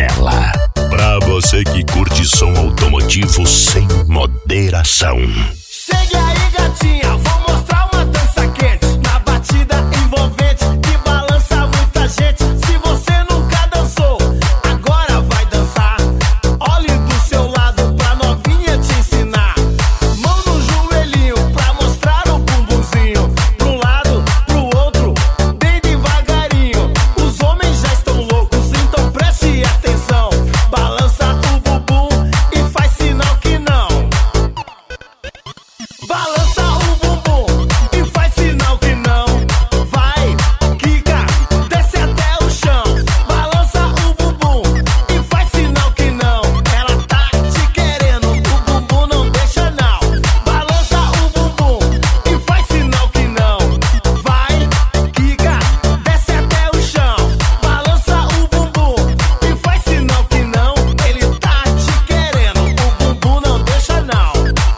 Zanella. Pra você que curte som automotivo sem moderação. Chegue aí, gatinha, vou mostrar uma dança quente. Na batida envolvente, que balança muita gente. Se você nunca dançou, agora vai dançar. Olhe do seu lado pra novinha te ensinar. Mão no joelhinho pra mostrar o bumbumzinho. Pro lado, pro outro, bem devagarinho. Os homens já estão loucos, então preste atenção. Balança o bumbum e faz sinal que não. Balança o bumbum e faz sinal que não. Vai, quica, desce até o chão. Balança o bumbum e faz sinal que não. Ela tá te querendo, o bumbum não deixa não. Balança o bumbum e faz sinal que não. Vai, quica, desce até o chão. Balança o bumbum e faz sinal que não. Ele tá te querendo, o bumbum não deixa não.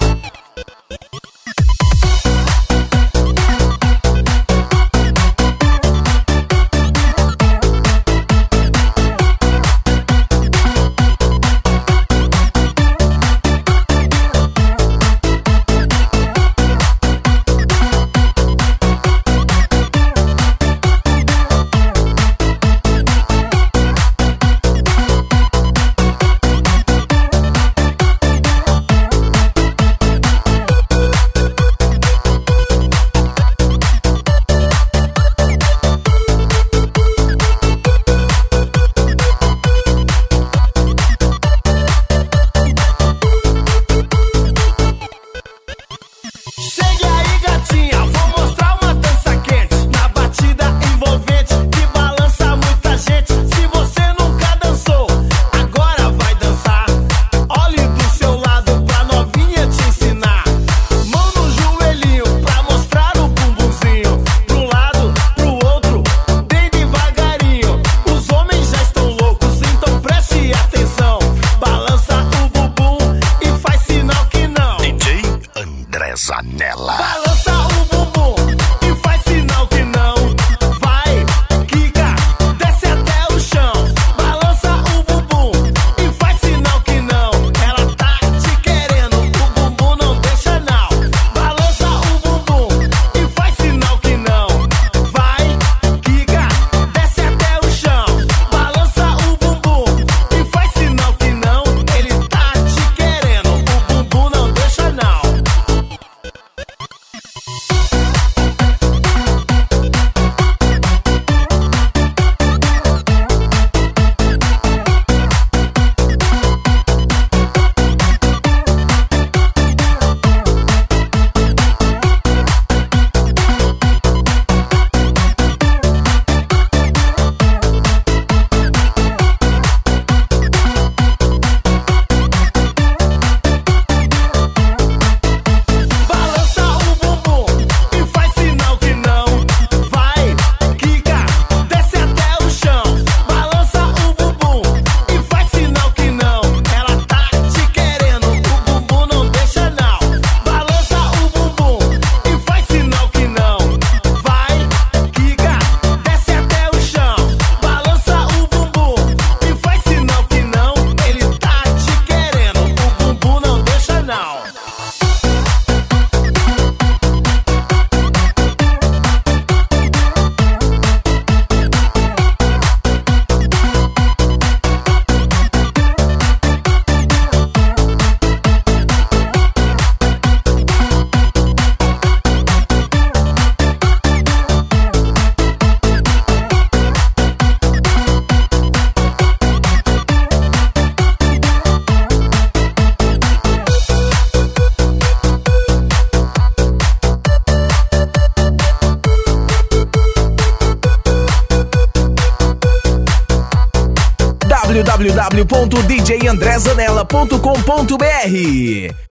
Chegue aí, gatinha, vou mostrar uma dança quente. Na batida envolvente, que balança muita gente. Se você nunca dançou, agora vai dançar. Olhe do seu lado pra novinha te ensinar. Mão no joelhinho pra mostrar o bumbumzinho. Pro lado, pro outro, bem devagarinho. Os homens já estão loucos, então preste atenção. Balança o bumbum e faz sinal que não. DJ André Zanella. Balança o bumbum e faz sinal que não. Vai, quica, desce até o chão. Balança o bumbum e faz sinal que não. Ela tá te querendo, o bumbum não deixa não. Balança o bumbum e faz sinal que não. Vai, quica, desce até o chão. Balança o bumbum e faz sinal que não. Ele tá te querendo, o bumbum não deixa não. Balança o bumbum e faz sinal que não. Vai, quica, desce até o chão. Balança o bumbum e faz sinal que não. Ela tá te querendo, o bumbum não deixa não. Balança o bumbum e faz sinal que não. Vai, quica, desce até o chão. Balança o bumbum e faz sinal que não. Ele tá te querendo, o bumbum não deixa não. www.djandrezanella.com.br